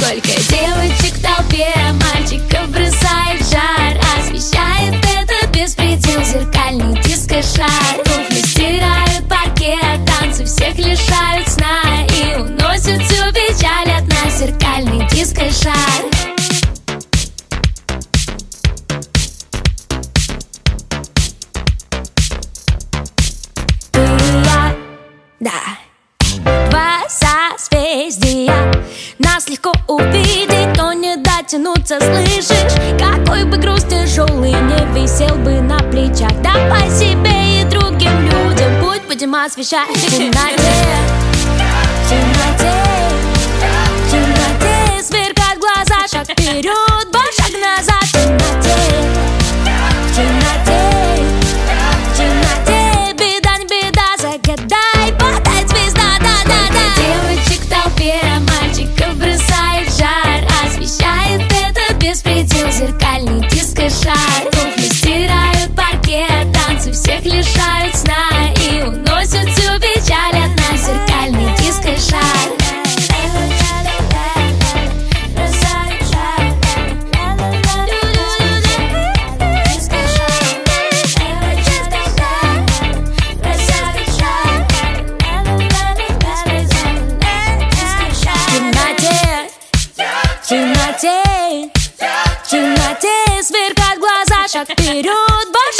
Сколько девочек в толпе, мальчиков бросает в жар. Освещает этот беспредел зеркальный диско-шар. Туфли стирают паркет, танцы всех лишают сна и уносят всю печаль от нас зеркальный диско-шар. Да, два созвездия, нас легко увидеть, но не дотянуться, слышишь? Какой бы груз тяжелый не висел бы на плечах, давай себе и другим людям путь будем освещать. В темноте, в темноте, в темноте сверкают глаза, шаг вперед, два шаг назад. В темноте, в темноте, в темноте, беда не беда, загадай, подай звезда, да-да-да. Девочек в толпе, мальчиков бросает в жар. Освещает этот беспредел зеркальный диско-шар. Туфли стирают паркет, танцы всех лишают сна и уносят всю печаль от нас зеркальный диско-шар. В темноте, в темноте сверкают глаза, шаг вперед,